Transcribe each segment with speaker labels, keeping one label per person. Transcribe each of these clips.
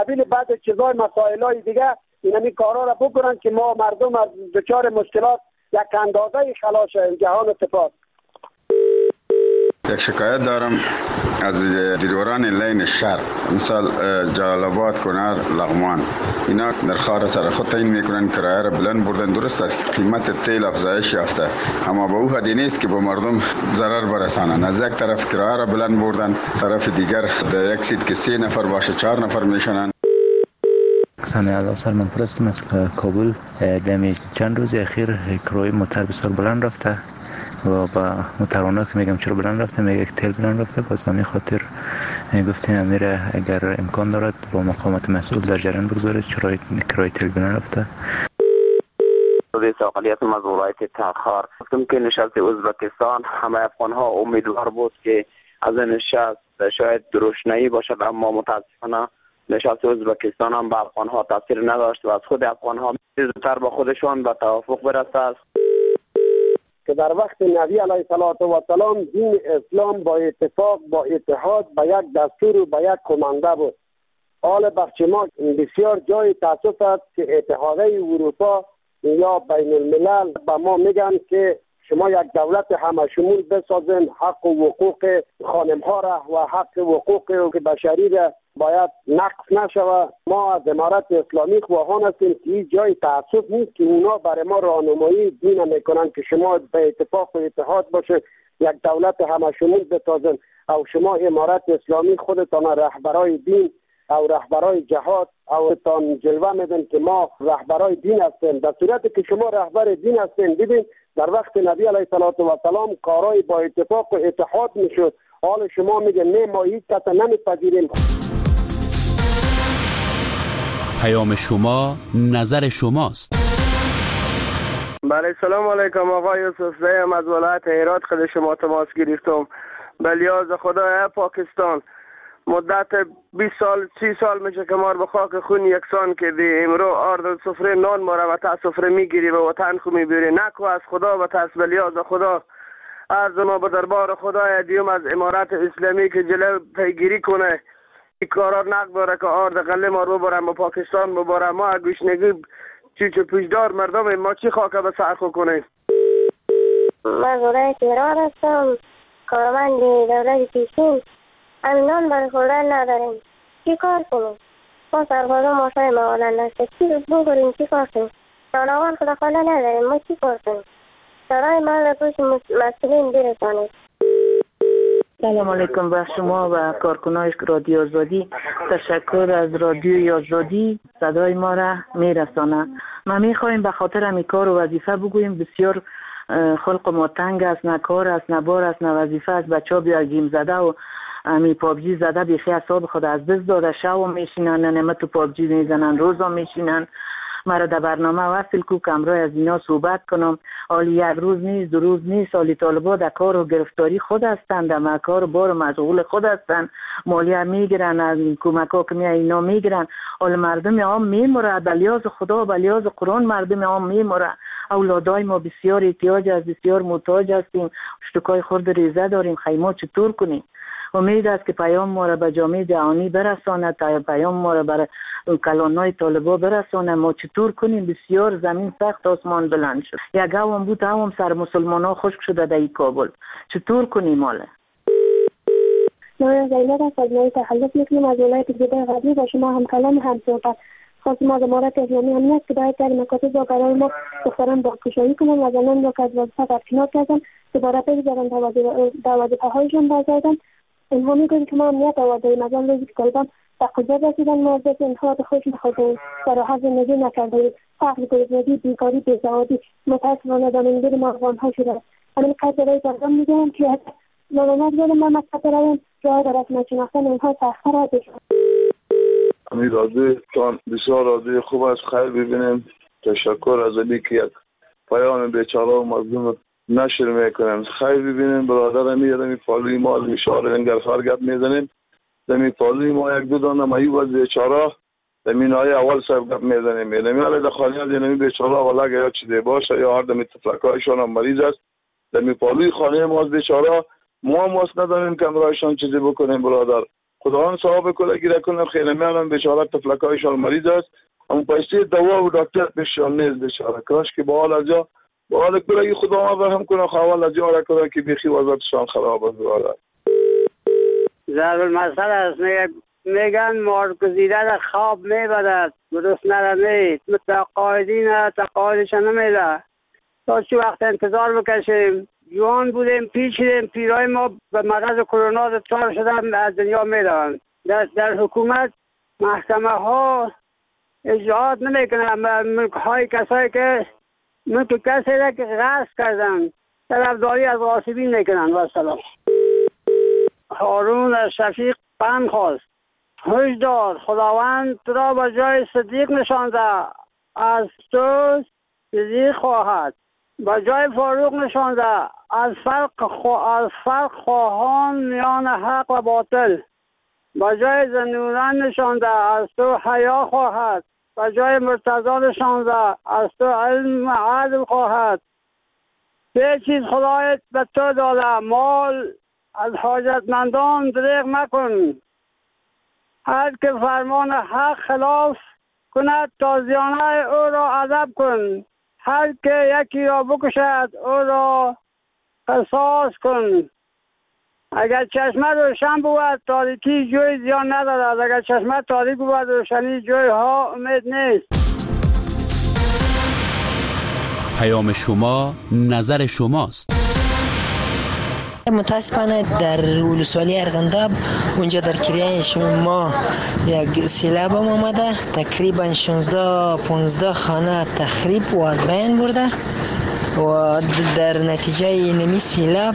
Speaker 1: قبیل بعض چیزای مسائلای دیگه اینمی کارا را بکنن که ما مردم از دچار مشکلات یک اندازه خلاص شویم. جهان اتفاق.
Speaker 2: یک شکایت دارم از دیرواران لین شهر، مثال جلال آباد، کنر، لغمان. اینا در خار سر خود تعیین میکنن، کرایه را بلند بردن. درست است که قیمت تیل افزایش یافته، اما به او حدی نیست که به مردم ضرر برسانند. از یک طرف کرایه را بلند بردن، طرف دیگر در یک سیت که 3 نفر باشه 4 نفر میشنن.
Speaker 3: سلام، سلمان پرستم از کابل. دمی چند روز اخیر کرایه موتر بسیار بلند رفته و با موترانه که میگم چرا بلند رفته، میگه که تیل بلند رفته. باز همین خاطر گفتیم امیر اگر امکان دارد با مقامات مسئول در جریان بگذارید چرا کرایه تیل بلند رفته.
Speaker 4: رئیس اقلیت مزورایت تاخار گفتم که نشست ازبکستان همه افغان‌ها امیدوار بود که از این نشست شاید روشنایی باشد، اما متاسفانه نشست ازبکستان هم به افغان‌ها تاثیر نداشت و از خود افغان‌ها زودتر با خودشان به توافق برسند
Speaker 1: که در وقت نبی علیه السلام دین اسلام با اتفاق با اتحاد به یک دستور و به یک کمانده بود. حال بخش ما بسیار جای تاسف است که اتحادیه اروپا یا بین الملل به ما میگن که شما یک دولت همه شمول بسازین، حق و حقوق خانم ها را و حق و حقوق بشری را باید نقص نشوه. ما از امارت اسلامی خواهان هستیم که این جای تعصب نیست که اونا برای ما راهنمایی دین میکنن که شما به اتفاق و اتحاد باشه، یک دولت همه شمول بسازین او شما امارت اسلامی خودتان رهبرای دین او رهبرای جهاد او تان جلوه میدن که ما رهبرای دین هستیم. در صورتی که شما رهبر دین هستین، ببین در وقت نبی علیه السلام کارای با اتفاق و اتحاد میشد. حال شما میگه نه ما هیچ کس نمیپذیریم.
Speaker 5: پیام شما نظر شماست.
Speaker 6: بله، سلام علیکم آقای یوسف زیم از ولایت هرات خود شما تماس گرفتم. به لیاز خدای پاکستان مدت 20 سال 30 سال میشه که ما به خاک خون یکسان کردی. امرو آرد سفره نان ما را و تا سفره میگیری و وطن خو میبری. نکو از خدا و تا به لیاز خدا از ما به دربار خدای دیوم از امارت اسلامی که جلو پیگیری کنه این کارا نقد داره که آرد قله ما رو برم و پاکستان ببرم. ما گوشنگی چیچو پیشدار مردم ما چی خاکه به سرخو کنیم.
Speaker 7: من ولایت ایران هستم، کارمند دولت پیشین. نان برای خوردن نداریم، چی کار کنیم؟ ما سربازا ماشای موالن نسته چی بگوریم، چی کار کنیم؟ نانوان خدا خاله نداریم، ما چی کار کنیم؟ سرای ما را پوش مسئولین برسانید.
Speaker 8: سلام علیکم به شما و کارکنای رادیو آزادی. تشکر از رادیو آزادی صدای ما را میرسانه. ما میخوایم به خاطر همی کار و وظیفه بگوییم. بسیار خلق ما تنگ است، نه کار است، نه بار است، نه وظیفه است. بچه ها بیا گیم زده و امی پابجی زده بیخی اصاب خود از دست داده. شو میشینن، نمه تو پابجی میزنن، روزا میشینن. مرا در برنامه وصل کو کمرای از اینا صحبت کنم. حالی یک روز نیست، 2 روز نیست. حالی طالبا در کار و گرفتاری خود هستند، در کار بار مشغول خود هستند. مالیه میگیرن، از کمک ها که اینا میگیرن. حال مردم عام میموره، بلیاز خدا بلیاز قرآن مردم عام میموره. اولادای ما بسیار احتیاج است، بسیار محتاج هستیم. اشتکای خورد ریزه داریم، خیمه چطور کنیم؟ امید است که پیام ما را به جامعه جهانی برساند، تا پیام ما را بر کلانای طالبا برساند. ما چطور کنیم؟ بسیار زمین سخت، آسمان بلند شد. یک هم بود هم سر مسلمان ها خشک شده در کابل. چطور کنیم حالا؟
Speaker 7: ما زینب است از نوعی تخلف میکنیم از ولایت جده غربی با شما هم کلام هم صحبت. خواست ما از امارت اسلامی امنیت که باید در مکاتب با برای ما دختران با کشایی کنم و زنان را که از وظیفه برکنار کردن دوباره بگذارن در وظیفه هایشان بازگردن. اینها میگویند که ما امنیت آوردهیم، از آن روزی که طالبان به قدرت رسیدن ما از اینها به خود نخوردهیم و راحت زندگی نکردهیم. فقر، گرسنگی، بیکاری، بیسوادی متاسفانه دامنگیر ما افغانها شده است. همین قدر برای طالبان میگویم که ناممد بودم ما مکتب رویم راه در رسم شناختن اینها سخت‌تر است.
Speaker 9: امید رادیوتان بسیار رادیو خوب است، خیر ببینیم. تشکر از علی که یک پیام بیچاره و مظلوم نشر میکنن. خیر ببینیم برادر میادمی پالوی ما از مشاره انگرخار گپ میزنیم. دمی پالوی ما یک دو دانه مایی و بیچاره دمین های اول صاحب گپ میزنیم. دمی علی دخانی از اینمی بیچاره ولی یا چیزی باشه یا هر دمی تفلکایشان هم مریض است. دمی پالوی خانه ما از بیچاره ما ماست نداریم که امرایشان چیزی بکنیم برادر. خداوند ثواب کله گیره کنه. خیلی میارم بیچاره تفلکایشان مریض است، اما پیسه دوا و دکتر بهشان نیست بیچاره. کاش که با حال از جا با حال کله خداوند رحم کنه، خوال از جا را کنه که بیخی وضعیتشان خراب است.
Speaker 10: ضرب المثل است، میگن مارگزیده را خواب میبرد، درست نرمید متقاعدین تقاعدش نمیده. تا چه وقت انتظار بکشیم؟ جوان بودیم پیچیدیم، پیرای ما به مرض کرونا دچار شدن، از دنیا میرن. در حکومت محکمه ها اجراعات نمیکنن. ملک های کسایی که ملک کسی را که غصب کردن طرفداری از غاصبین میکنن. و سلام. هارون از شفیق پند خواست: هشدار، خداوند تو را به جای صدیق نشانده، از تو صدیق خواهد. به جای فاروق نشانده، از فرق خواهان میان حق و باطل. به جای ذوالنورین نشانده، از تو حیا خواهد. به جای مرتضی نشانده، از تو علم و عدل خواهد. سه چیز خدایت به تو داده: مال، از حاجتمندان دریغ مکن. هر که فرمان حق خلاف کند تازیانه او را ادب کن. هر که یکی را بکشد او را قصاص کن. اگر چشمه روشن بود تاریکی جوی زیان ندارد، اگر چشمه تاریک بود روشنی جوی ها امید نیست.
Speaker 5: پیام شما نظر شماست.
Speaker 11: متاسفانه در ولسوالی ارغنداب اونجا در کریه شما یک سیلاب هم آمده، تقریبا 16-15 خانه تخریب و از بین برده و در نتیجه نمی سیلاب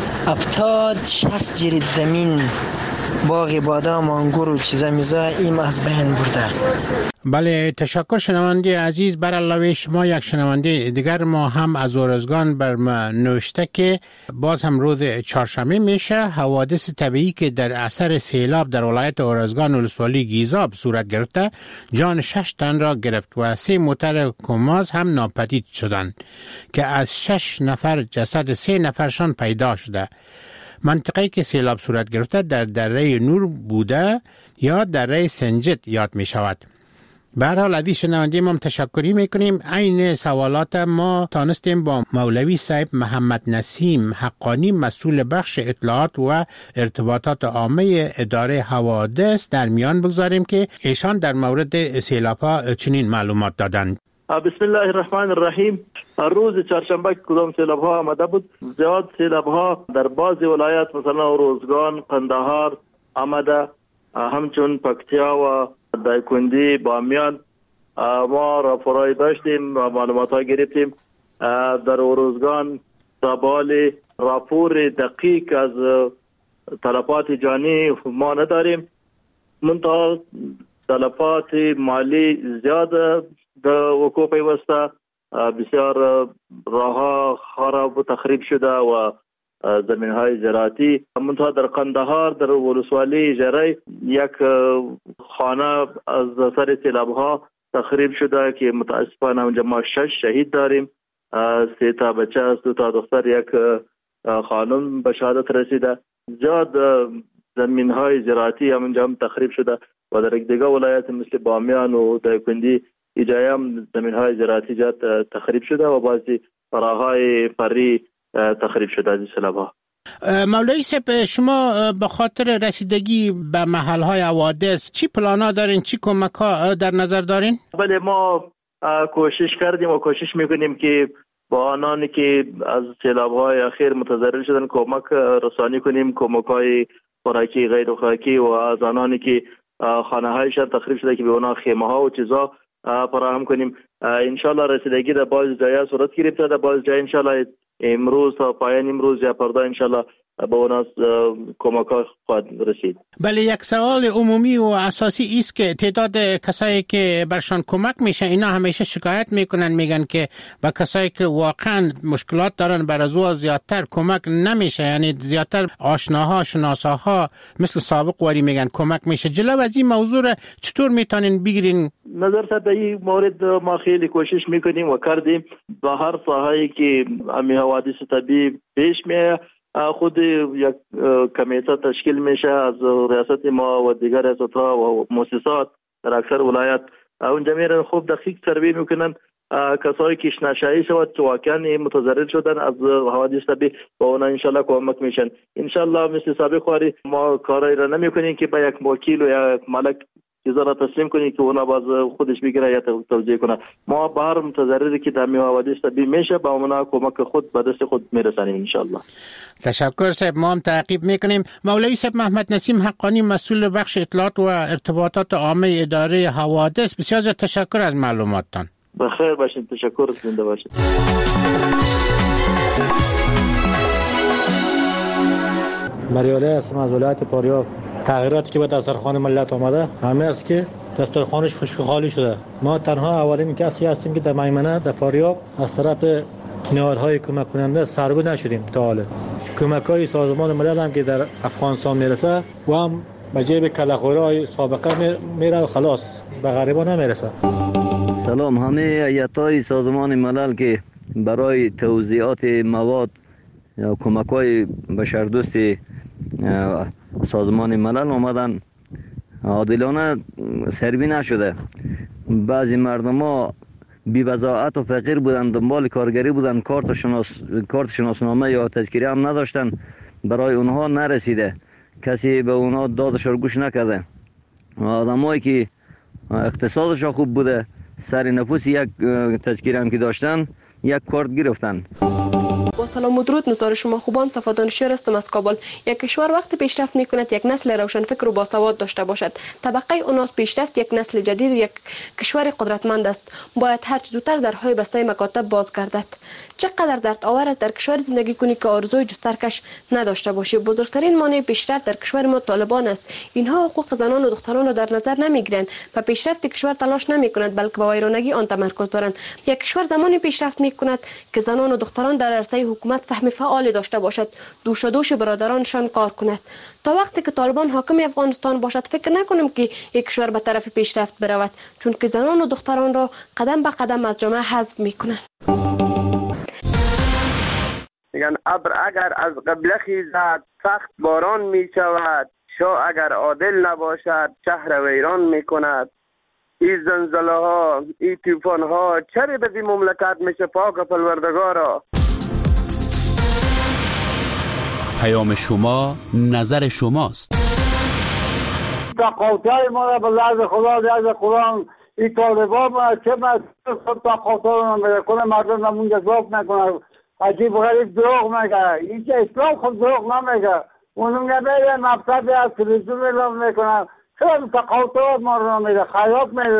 Speaker 11: 70-60 جریب زمین، باغ بادام، انگور و چیزا میزا این از بین برده.
Speaker 12: بله، تشکر شنونده عزیز. بر علاوه شما یک شنونده دیگر ما هم از اورزگان بر ما نوشته که باز هم روز چهارشنبه میشه حوادث طبیعی که در اثر سیلاب در ولایت اورزگان ولسوالی گیزاب صورت گرفته جان 6 تن را گرفت و 3 معتاد کماز هم ناپدید شدند که از 6 نفر جسد 3 نفرشان پیدا شده. منطقه‌ای که سیلاب صورت گرفته در دره نور بوده یا دره سنجد یاد می شود. به هر حال عزیز شنونده ما تشکری میکنیم. عین سوالات ما تانستیم با مولوی صاحب محمد نسیم حقانی مسئول بخش اطلاعات و ارتباطات عامه اداره حوادث در میان بگذاریم که ایشان در مورد سیلاب‌ها چنین معلومات دادند.
Speaker 13: بسم الله الرحمن الرحیم. روز چهارشنبه کدام سیلاب‌ها آمده بود؟ زیاد سیلاب‌ها در بعضی ولایات مثلا اورزگان، قندهار آمده، همچون پکتیا و دایکنډي، بامیان ما راپورای داشتیم و معلومات ها گرفتیم. در اورزگان سابال راپور دقیق از تلفات جانی ما نداریم، منتها تلفات مالی زیاد در وقوع پیوسته، بسیار راه خراب و تخریب شده و زمین های زراعتی. منتها در قندهار در ولسوالی جری یک خانه از اثر سیلاب ها تخریب شده که متاسفانه اونجا ما 6 شهید داریم، 3 تا بچه است، 2 تا دختر، یک خانم به شهادت رسیده. زیاد زمین های زراعتی هم اونجا هم تخریب شده و در دیگه ولایت مثل بامیان و دایکنډي ایجای هم زمین های زراعتی زیاد تخریب شده و بعضی راههای فری تخریب شده از سیلاب ها.
Speaker 12: مولوی صاحب، شما به خاطر رسیدگی به محل های حوادث چی پلانا دارین، چی کمک ها در نظر دارین؟
Speaker 13: بله، ما کوشش کردیم و کوشش میکنیم که با آنانی که از سیلاب های اخیر متضرر شدن کمک رسانی کنیم، کمک های خوراکی غیر خوراکی و از آنانی که خانه هایشان تخریب شده که به اونا خیمه ها و چیزا فراهم کنیم. انشالله رسیدگی در بعض جای صورت گرفته، در بعض جای انشالله امروز تا پایان امروز یا فردا انشالله به اوناس کمک ها خواهد رسید.
Speaker 12: بله، یک سوال عمومی و اساسی است که تعداد کسایی که برشان کمک میشه اینا همیشه شکایت میکنن، میگن که با کسایی که واقعا مشکلات دارن بر از او زیادتر کمک نمیشه، یعنی زیادتر آشناها شناساها مثل سابق واری میگن کمک میشه. جلو از این موضوع چطور میتونین بگیرین؟
Speaker 13: نظر در این مورد ما خیلی کوشش میکنیم و کردیم. با هر ساحه‌ای که امی حوادث طبیعی پیش میاد خود یک کمیته تشکیل میشه از ریاست ما و دیگر ریاست‌ها و مؤسسات در اکثر ولایت. اونجا میرن خوب دقیق سروی میکنن کسایی که نشایی شود که واقعا متضرر شدن از حوادث طبیعی با اونا انشالله کمک میشن. انشالله مثل سابق خواری ما کارایی را نمیکنیم که با یک وکیل و یک ملک چیزا را تسلیم کنیم که اونا باز خودش بگیره یا توجیه کنه. ما به هر متضرری که در حوادث طبیعی میشه با اونا کمک خود به دست خود میرسانیم انشالله.
Speaker 12: تشکر صاحب، ما هم تعقیب میکنیم. مولوی صاحب محمد نسیم حقانی، مسئول بخش اطلاعات و ارتباطات عامه اداره حوادث، بسیار تشکر از معلوماتتان.
Speaker 13: بخیر باشین، تشکر، زنده باشین.
Speaker 14: مریاله هستم از ولایت فاریاب. تغییراتی که به دسترخوان ملت آمده همه است که دسترخوانش خشک خالی شده. ما تنها اولین کسی هستیم که در میمنه در فاریاب از طرف نهادهای کمک کننده سرگو نشدیم تا حالا. کمک‌های سازمان ملل هم که در افغانستان میرسه و هم به جیب کلاغ‌خورای سابقه میره و خلاص به غریبا نمیرسه.
Speaker 15: سلام، همه هیئت‌های سازمان ملل که برای توزیعات مواد یا کمک‌های بشردوست سازمان ملل آمدن عادلانه سروی نشده. بعضی مردم ها بی بضاعت و فقیر بودن، دنبال کارگری بودن، کارت شناسنامه یا تذکره هم نداشتن، برای اونها نرسیده، کسی به اونها دادش رو گوش نکرده. آدمایی که اقتصادش خوب بوده سر نفوس یک تذکره هم که داشتن یک کارت گرفتن.
Speaker 16: با سلام و درود، نظار شما خوبان. صفا دانشیار هستم از کابل. یک کشور وقتی پیشرفت میکند یک نسل روشنفکر و باسواد داشته باشد. طبقه اوناس پیشرفت یک نسل جدید و یک کشور قدرتمند است. باید هر چه زودتر درهای بسته مکاتب باز گردد. چقدر درد آور است در کشور زندگی کنی که آرزوی جسترکش نداشته باشی. بزرگترین مانع پیشرفت در کشور ما طالبان است. اینها حقوق زنان و دختران را در نظر نمیگیرند و پیشرفت کشور تلاش نمیکنند، بلکه به ویرانگی آن تمرکز دارند. یک کشور زمانی پیشرفت میکند که زنان و دختران در عرصه حکومت سهم فعال داشته باشد، دوش برادرانشان کار کند. تا وقتی که طالبان حاکم افغانستان باشد فکر نکنیم که یک کشور به طرف پیشرفت برود، چون که زنان و دختران را قدم به قدم از جامعه حذف میکنند.
Speaker 6: میگن ابر اگر از قبله خیزد سخت باران می شود، شاه اگر عادل نباشد شهر ویران می کند. این زلزله ها، این طوفان ها چرا به این مملکت میشه پاک پروردگارا.
Speaker 5: پیام شما نظر شماست.
Speaker 10: تقاطع ما را به لحظ خدا لحظ قرآن این طالبان چه مسئول تقاطع رو میکنه، مردم نمون جذاب نکنه، عجیب غریب دروغ میگه. این که اسلام خود دروغ نمیگه، اونم نمیگه مقصد از تلویزیون اعلام میکنه. چرا تقاطع ما رو میده، خیاط میده.